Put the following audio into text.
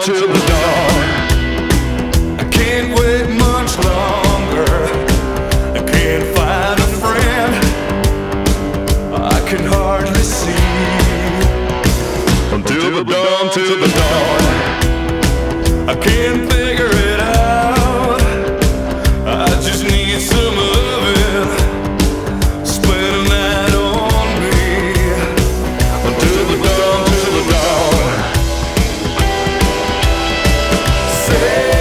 till the dawn. I can't wait much longer. I can't find a friend. I can hardly see until the dawn, till the dawn. I can't figure it out. I just need some loving. Spend a night on me until the dawn, till the dawn. Say